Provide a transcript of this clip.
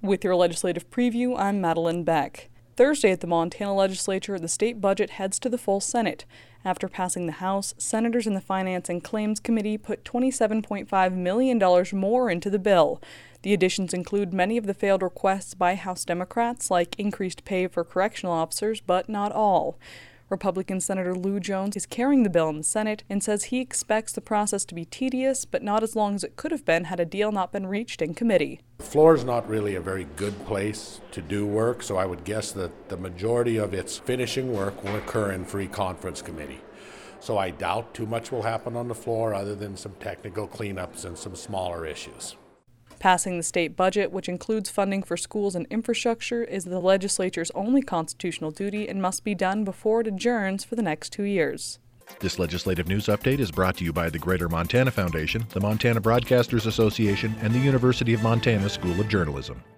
With your legislative preview, I'm Madeline Beck. Thursday at the Montana Legislature, the state budget heads to the full Senate. After passing the House, senators in the Finance and Claims Committee put $27.5 million more into the bill. The additions include many of the failed requests by House Democrats, like increased pay for correctional officers, but not all. Republican Senator Lou Jones is carrying the bill in the Senate and says he expects the process to be tedious, but not as long as it could have been had a deal not been reached in committee. The floor is not really a very good place to do work, so I would guess that the majority of its finishing work will occur in free conference committee. So I doubt too much will happen on the floor other than some technical cleanups and some smaller issues. Passing the state budget, which includes funding for schools and infrastructure, is the legislature's only constitutional duty and must be done before it adjourns for the next 2 years. This legislative news update is brought to you by the Greater Montana Foundation, the Montana Broadcasters Association, and the University of Montana School of Journalism.